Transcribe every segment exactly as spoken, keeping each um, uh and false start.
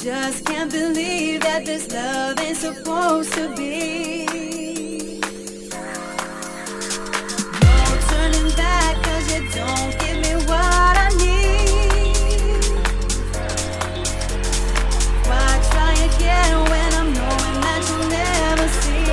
Just can't believe that this love ain't supposed to be. No turning back, cause you don't give me what I need. Why try again when I'm knowing that you'll never see?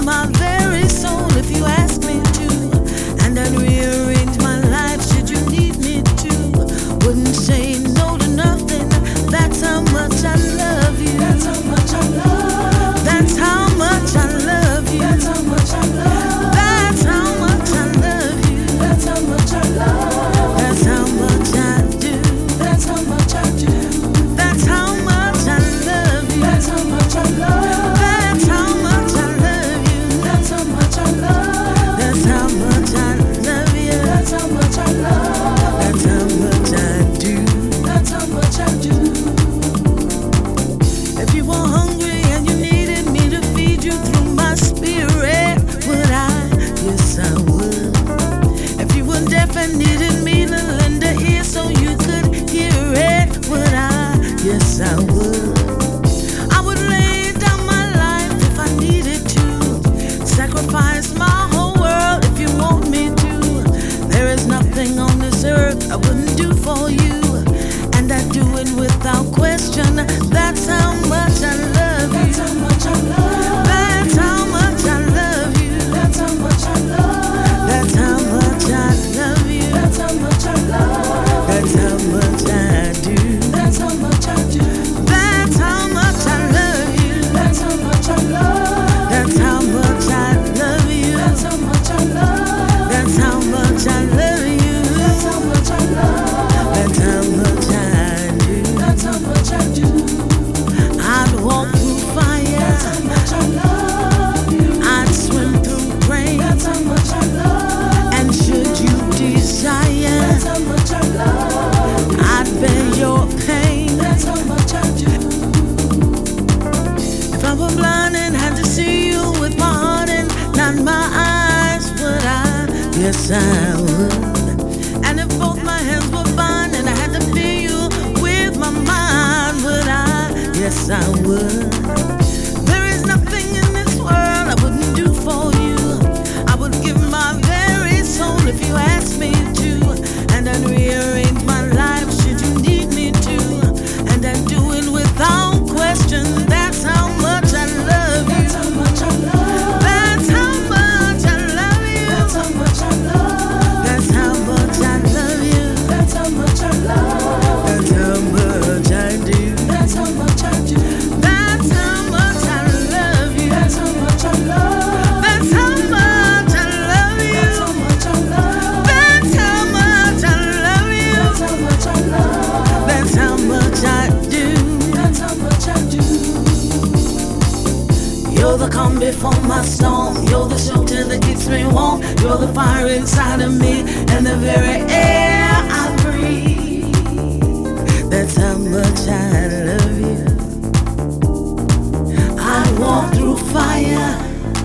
my very soul if you ask me to, and I'd rearrange my life should you need me to. Wouldn't say no to nothing. That's how much I love you. That's how much I love. That's how much I love you. That's how much I love. That's how much I love you. That's how much I love. That's how much I do. That's how much I do. That's how much I love you. That's how much I love. That's how much I love you. That's how much I love. That's how much I love you. That's how much I love. That's how much I do. That's how much I do. If you were hungry and you needed me to feed you through my spirit, would I? Yes, I would. If you were deaf and needed me to lend a ear so you could hear it, would I? Yes, I would. I would lay down my life if I needed to, sacrifice my whole world if you want me to. There is nothing on this earth I wouldn't do for you, and I do it without question. That's how much I love you. That's how much I love. That's how much I love you. That's how much I love. That's how much I love you. That's how much I love. That's how much I do. That's how much I do. That's how much I love you. That's how much I love. That's how much I love you. That's how much I love. That's how much I love you. That's how much I love. That's how much I do. That's how much I do. I'd walk through fire. That's how much I love you. I'd swim through rain. That's how much I love. And should you desire, that's how much I love. I'd bear your pain. That's how much I do. If I were blind and had to see you with my heart and not my eyes, would I? Yes, I would. And if both my hands were bound and I had to feel you with my mind, would I? Yes, I would. There is nothing in this world I wouldn't do for you. I would give my very soul if you asked me to, and I'd rearrange my life should you need me to, and I'd do it without question. That's how much I love you. That's how much I love. That's how much I love you. That's how much I love. That's how much I love you. That's how much I love. That's how much I do. That's how much I do. That's how much I love you. That's how much I love. That's how much I love you. That's how much I love. That's how much I love you. That's how much I love. That's how much I do. That's how much I do. You're the calm before my storm. You're the shelter that keeps me warm. You're the fire inside of me and the very air I breathe. That's how much I love you. I'd walk through fire.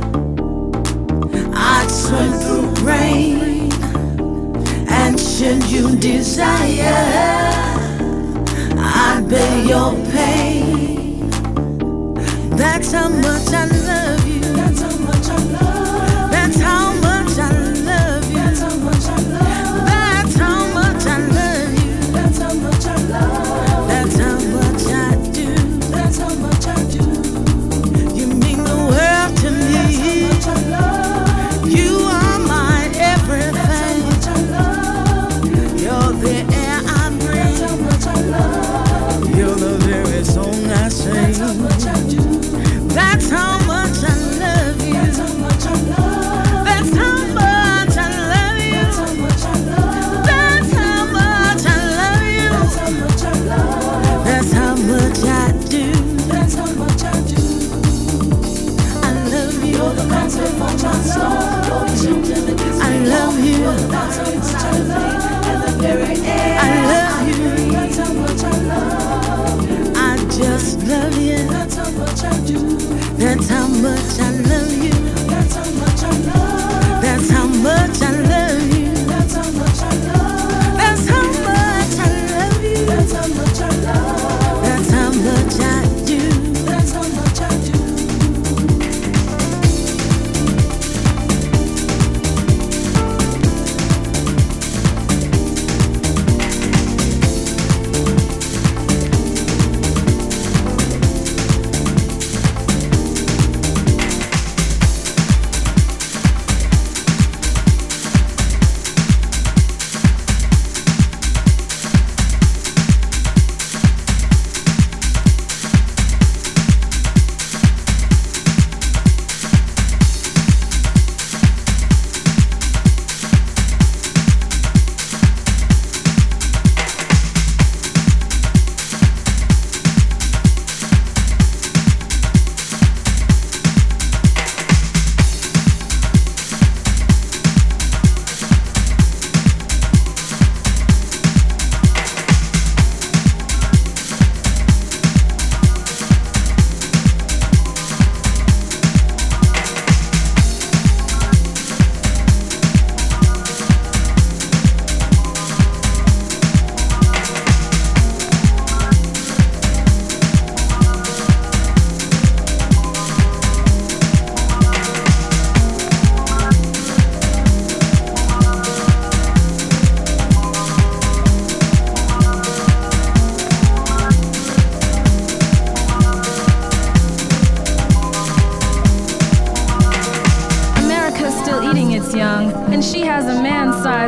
I'd swim through rain. And should you desire, I'd bear your pain. That's how much I love you. That's how much I love. That's how much I love you. That's how much I love. That's how much I love you. That's how much I love. That's how much I do. That's how much I do. You mean the world to me. That's how much I love. You are my everything. That's how much I love. You're the air I breathe. That's how much I love. You're the very song I sing. That's how much I do. That's how much I love you. That's how much I love. That's how much I love you. That's how much I love. That's how much I love you. That's how much I love. That's how much I do. That's how much I do. I love you. You're the concept for my soul. You're the shelter that gives me. I love you. You're the fire inside of me and the very air I love you. That's how much I love. I just love you. That's how much I do. That's how much I love you. That's how much I love. That's how much I love you. That's how much I love. That's how much I love you. That's how much I love. That's how much I do. That's how much I do.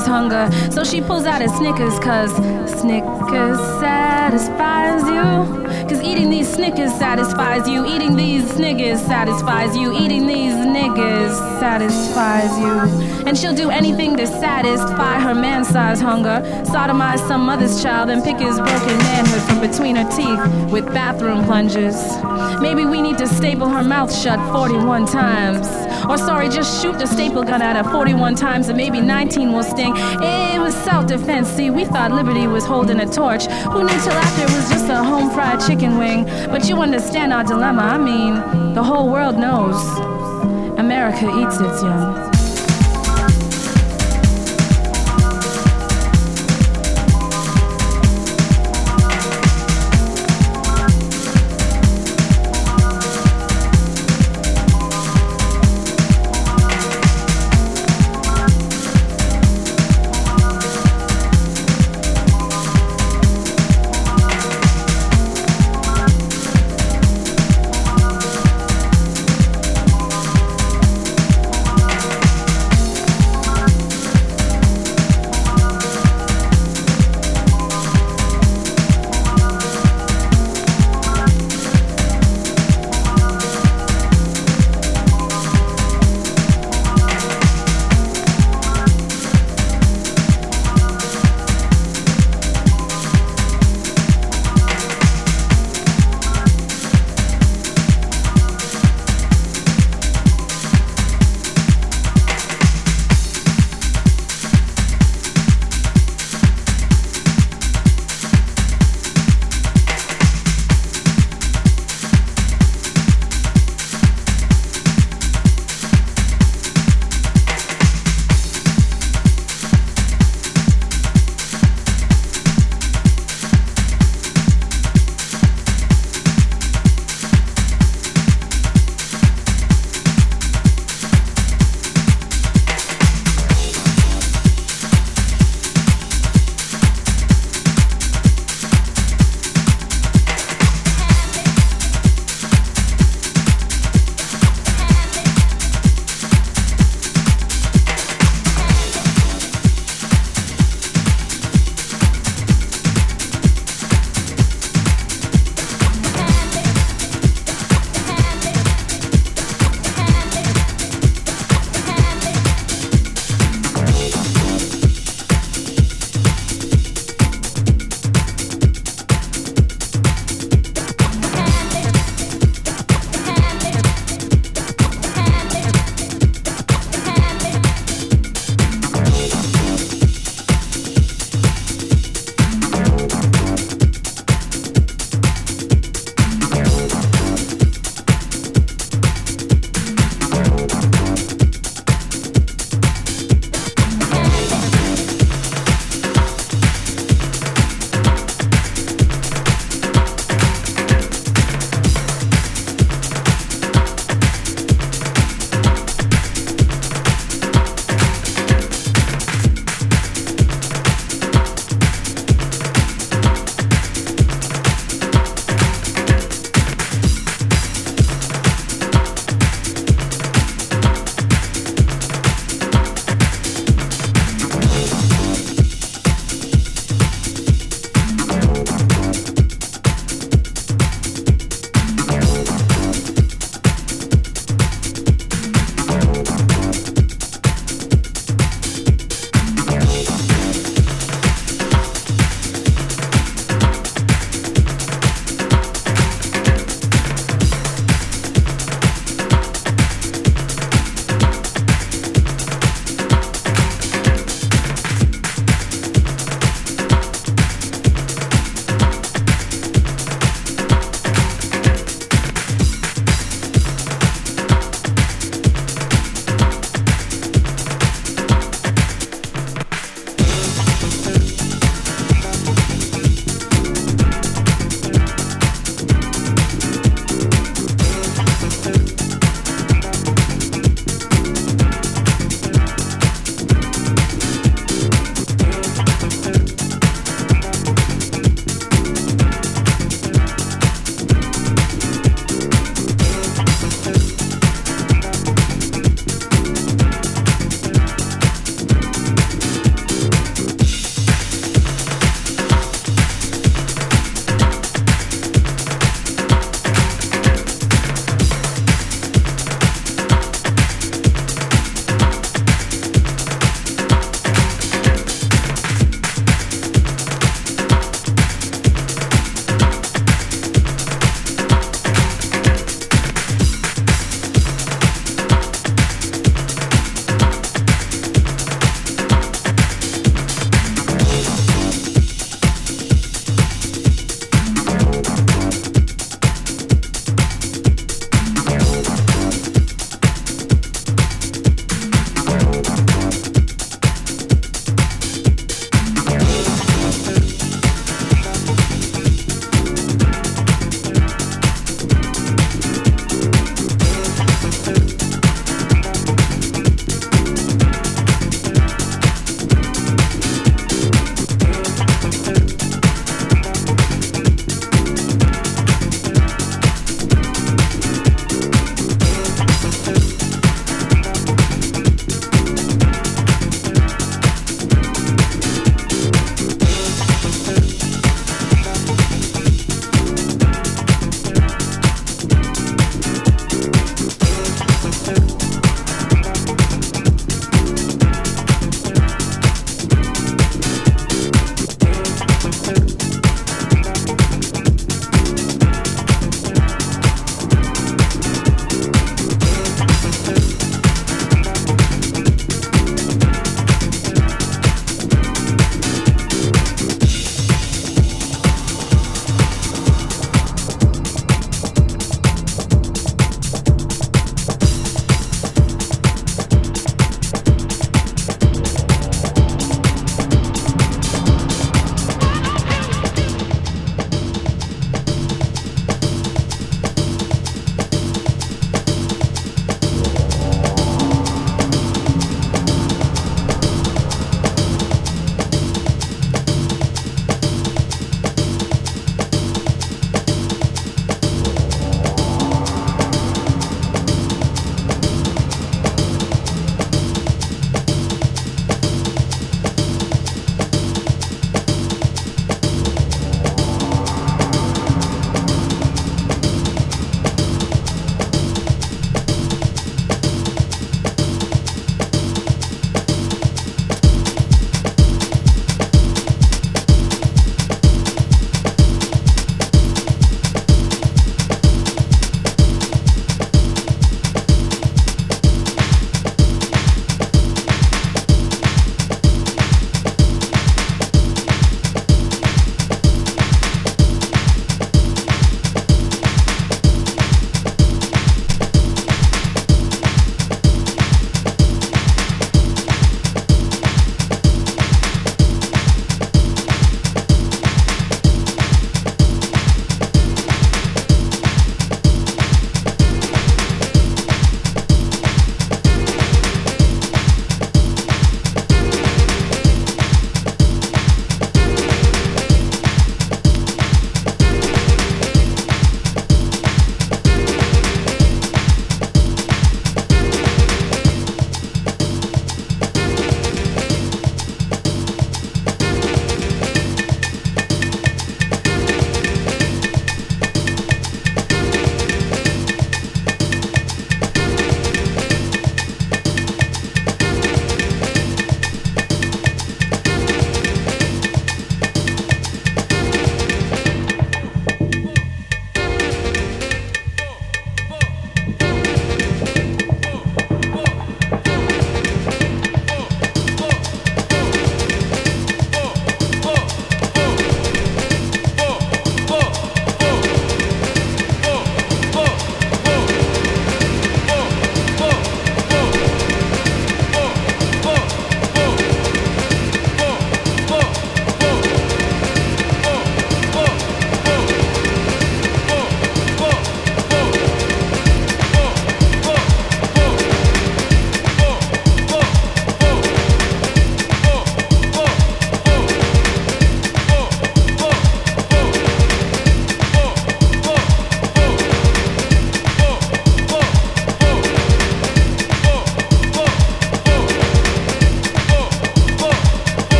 satisfies hunger. So she pulls out a Snickers, cause Snickers satisfies you. Cause eating these Snickers satisfies you. Eating these Snickers satisfies you. Eating these niggas satisfies you. And she'll do anything to satisfy her man-sized hunger. Sodomize some mother's child and pick his broken manhood from between her teeth with bathroom plungers. Maybe we need to staple her mouth shut forty-one times. Or sorry, just shoot the staple gun at her forty-one times and maybe nineteen will sting. It was self-defense, see, we thought liberty was holding a torch. Who knew till after it was just a home-fried chicken wing? But you understand our dilemma, I mean, the whole world knows America eats its young.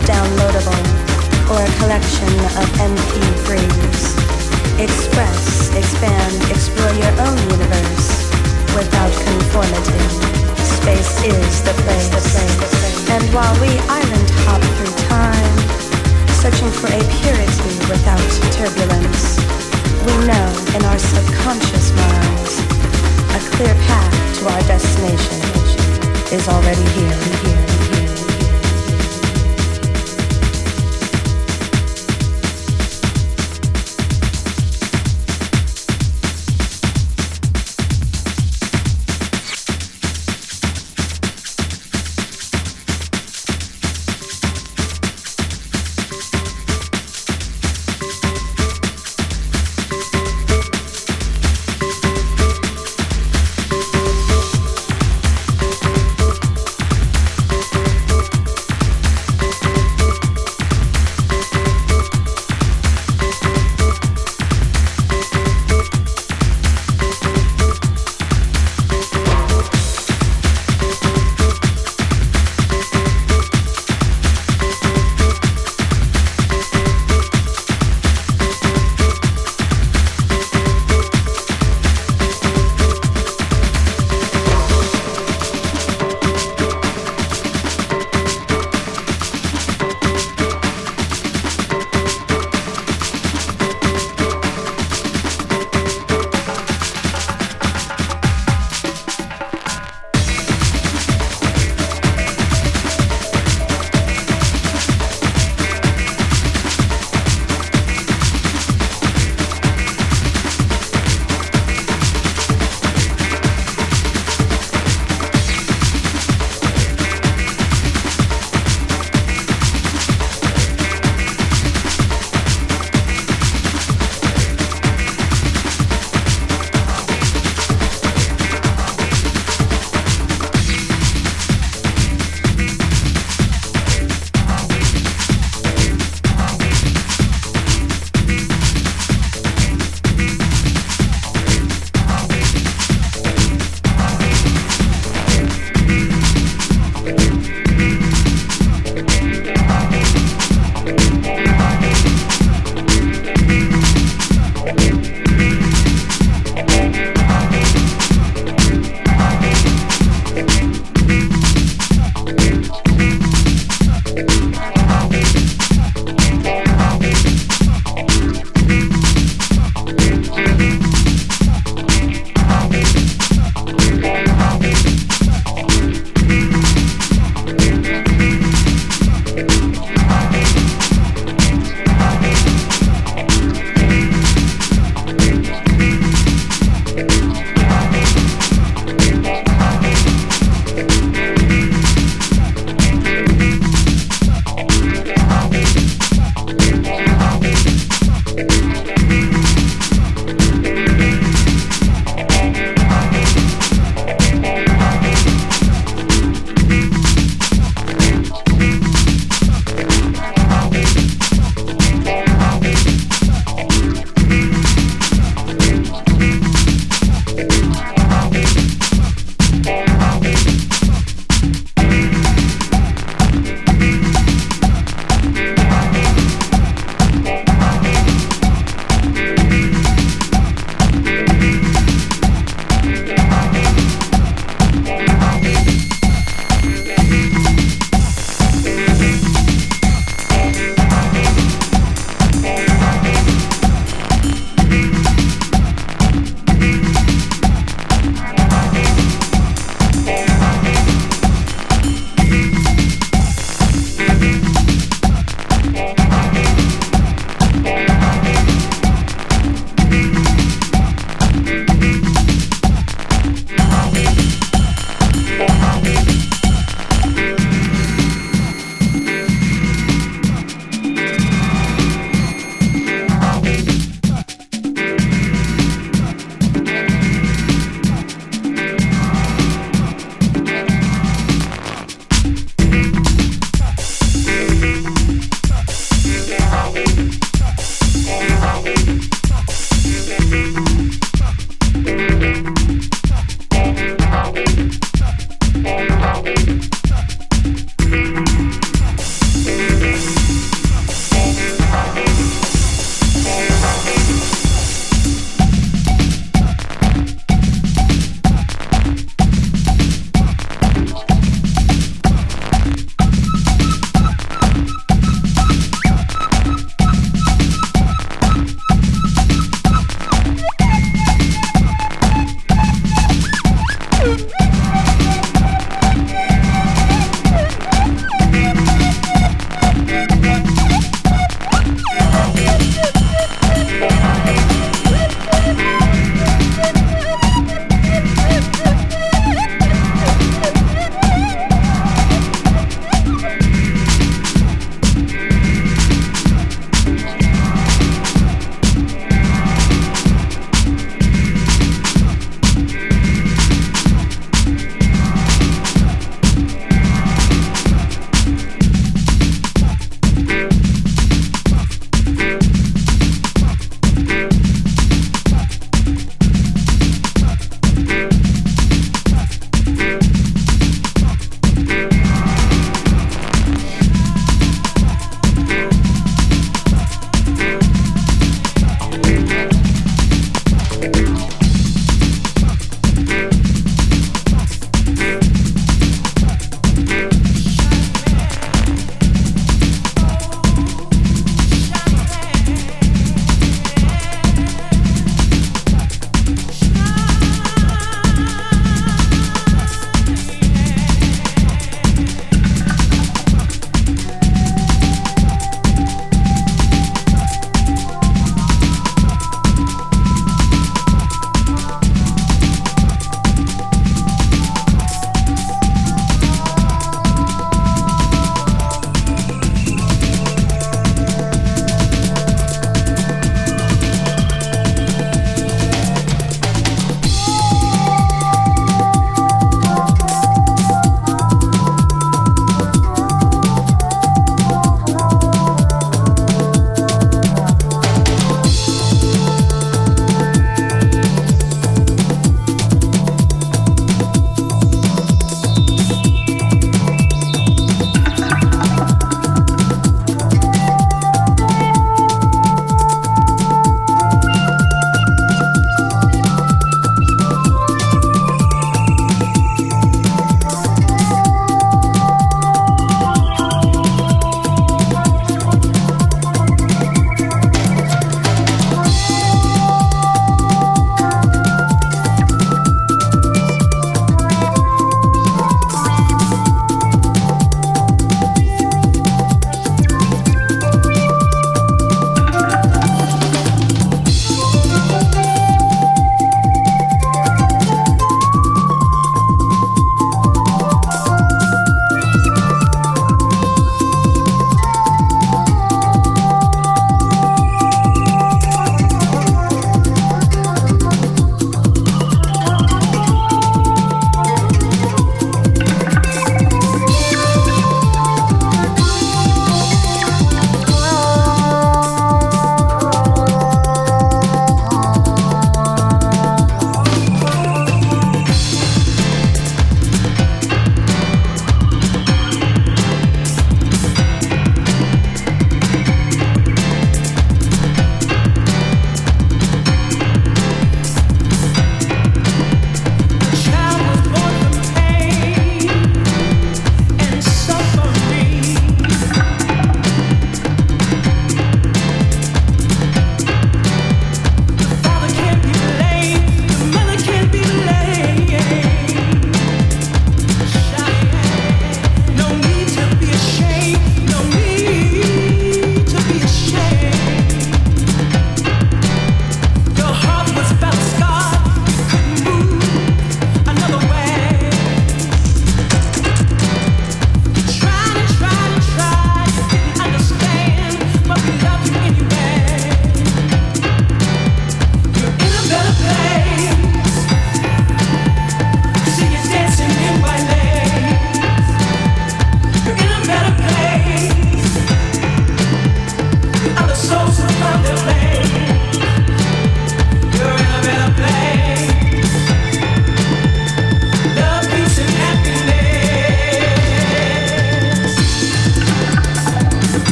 downloadable, or a collection of M P threes. Express, expand, explore your own universe without conformity. Space is the place, the place, the place. And while we island hop through time, searching for a purity without turbulence, we know in our subconscious minds a clear path to our destination is already here, here, here.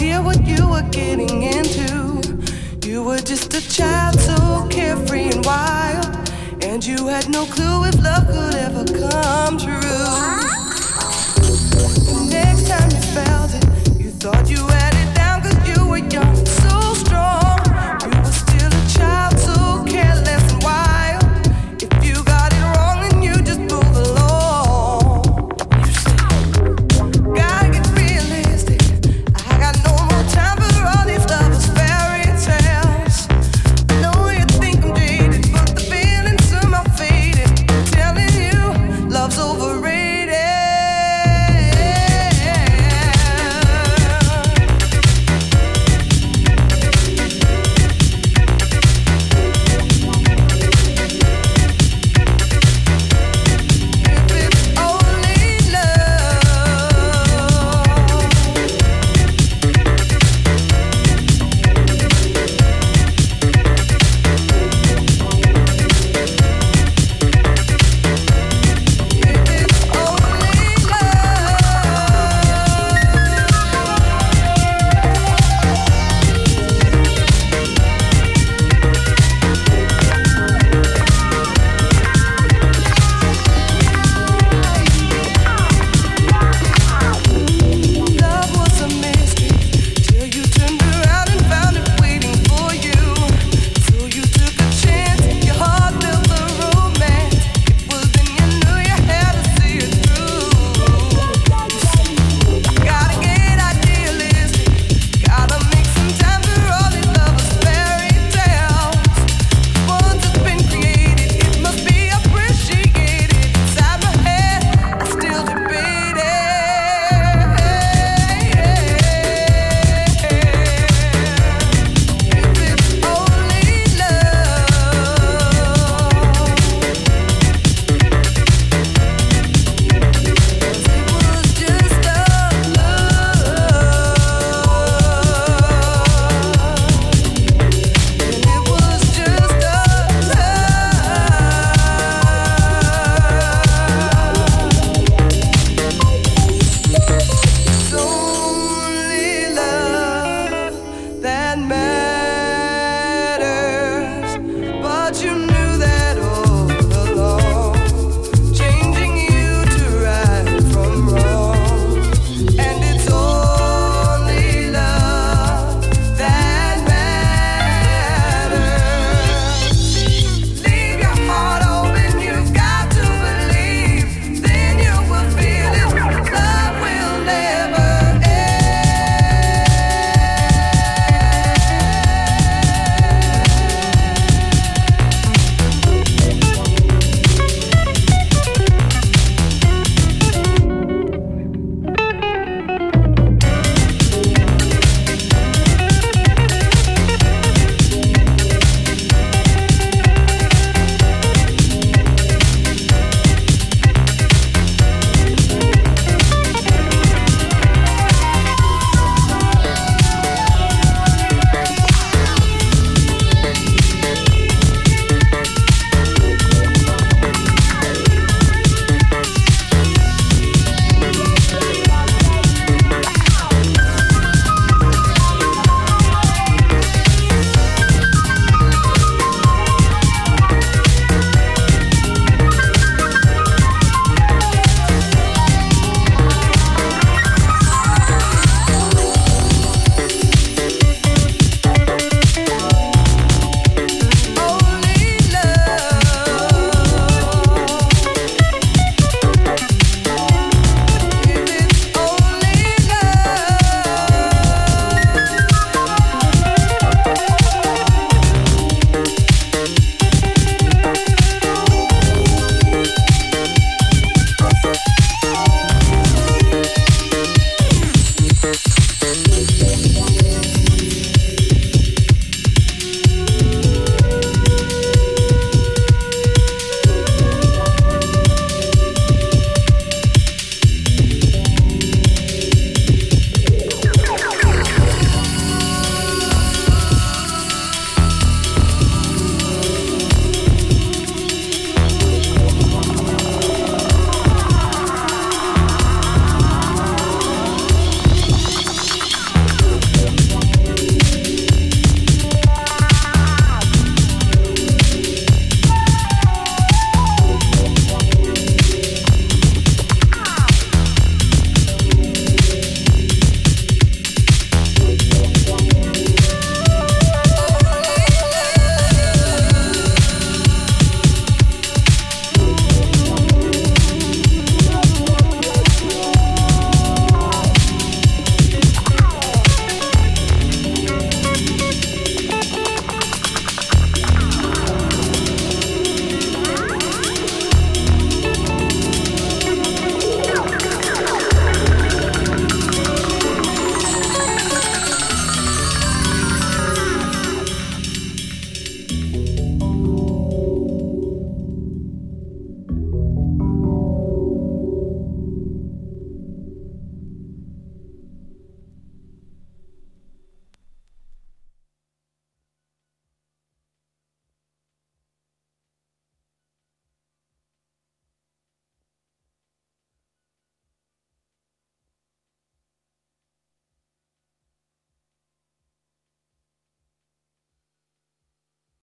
idea what you were getting into. You were just a child, so carefree and wild, and you had no clue if love could ever come true. The next time you felt it, you thought you